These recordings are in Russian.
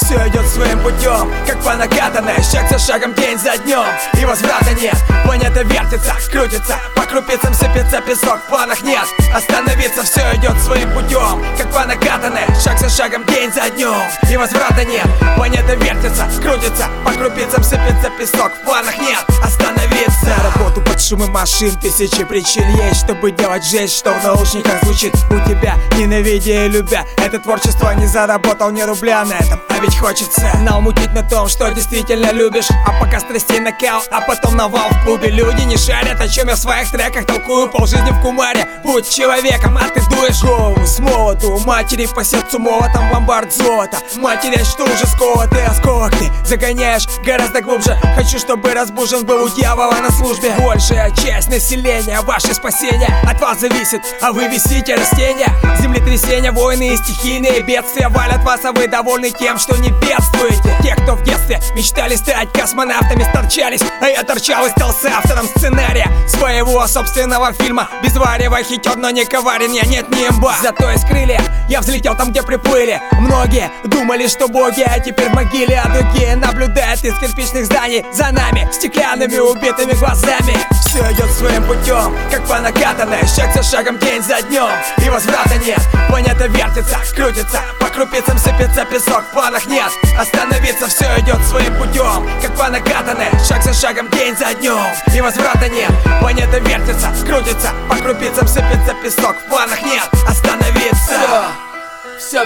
Все идет своим путем, как по накатанной, шаг за шагом, день за днем, и возврата нет. Планета вертится, крутится, по крупицам сыпется песок, в планах нет остановиться. Все идет своим путем, как по накатанной, шаг за шагом, день за днем, и возврата нет. Планета вертится, крутится, по крупицам сыпется песок, в планах нет остановиться. На работу под шумы машин, тысячи причин есть, чтобы делать жесть, что в наушниках звучит у тебя. Ненавидя и любя, это творчество не заработал ни рубля на этом, а ведь хочется наумутить на том, что действительно любишь. А пока страстей накал, а потом навал в клубе. Люди не шарят, о чем я в своих треках толкую. Полжизни в кумаре, будь человеком, а ты дуешь голову с молоту. Матери по сердцу молотом, ломбард золота. Матери, что уже сколотый осколок ты загоняешь гораздо глубже. Хочу, чтобы разбужен был у дьявола на службе. Большая часть населения, ваше спасение от вас зависит, а вы висите растения. Землетрясения, войны и стихийные бедствия валят вас, а вы довольны тем, что не бедствуете. Те, кто в детстве мечтали стать космонавтами, сторчались, а я торчал и стал автором сценария своего собственного фильма. Без варева хитер, но не коварен, я нет, не имба. Зато из крылья я взлетел там, где приплыли. Многие думали, что боги, а теперь в могиле, а другие наблюдают из кирпичных зданий за нами, стеклянными убитыми глазами. Все идет своим путем, как по накатанной, шаг за шагом, день за днем, и возврата нет. Планета вертится, крутится, по крупицам сыпется песок, в планах нет остановиться. Все идет своим путем, как по накатанной, шаг за шагом, день за днем, и возврата нет. Планета вертится, крутится, по крупицам сыпется песок, в планах нет остановиться. Все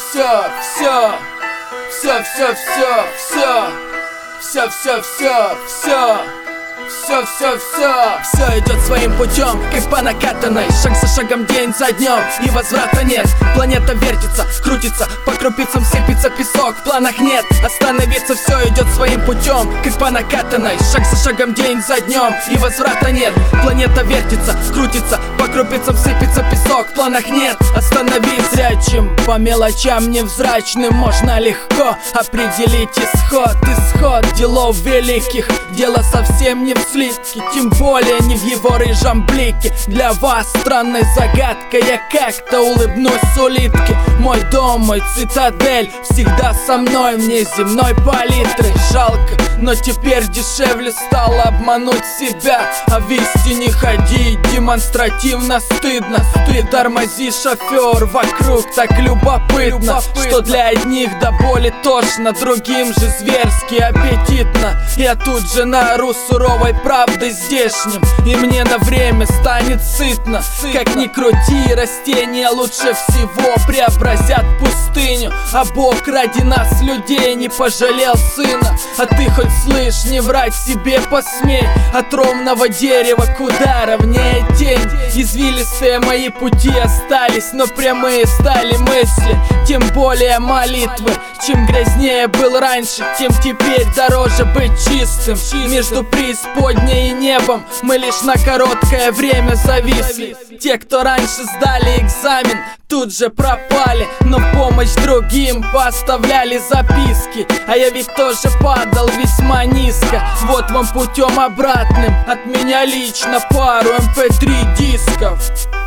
идет своим путем, как по накатанной, шаг за шагом, день за днем, и возврата нет. Планета вертится, крутится, по крупицам сыпется песок, в планах нет остановиться. Все идет своим путем, как по накатанной, шаг за шагом, день за днем, и возврата нет. Планета вертится, крутится, по крупицам сыпется песок, в планах нет остановиться. Зрячим по мелочам невзрачным можно легко определить исход делов великих. Дело совсем не в слитке, тем более не в его рыжем блике. Для вас странной загадкой я как-то улыбнусь с улитки. Мой дом, мой цитадель всегда со мной, мне земной палитры жалко, но теперь дешевле стало обмануть себя. А в истине ходить демонстративно стыдно. Притормози, шофер, вокруг так любопытно, что для одних до боли тошно, другим же зверски аппетитно. Я тут же наору суровой правдой здешним, и мне на время станет сытно. Как ни крути, растения лучше всего преобразят пустыню, а Бог ради нас, людей, не пожалел сына. А ты хоть слышь, не врать себе посмей, от ровного дерева куда ровнее тень. Извилистые мои пути остались, но прямые стали мысли, тем более молитвы. Чем грязнее был раньше, тем теперь дороже быть чистым. Между преисподней и небом мы лишь на короткое время зависли. Те, кто раньше сдали экзамен, тут же пропали, но в помощь другим поставляли записки. А я ведь тоже падал весьма низко. Вот вам путем обратным от меня лично пару MP3 дисков.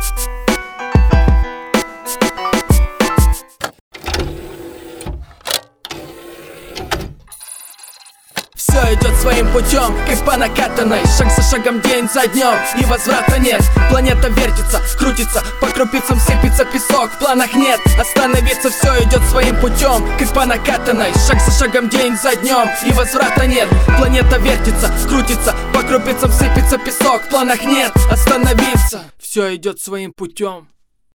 Все идет своим путем, как по накатанной, шаг за шагом, день за днем, и возврата нет. Планета вертится, крутится, по крупицам сыпется песок, в планах нет остановиться. Все идет своим путем, как по накатанной, шаг за шагом, день за днем, и возврата нет. Планета вертится, крутится, по крупицам сыпется песок, в планах нет остановиться. Все идет своим путем.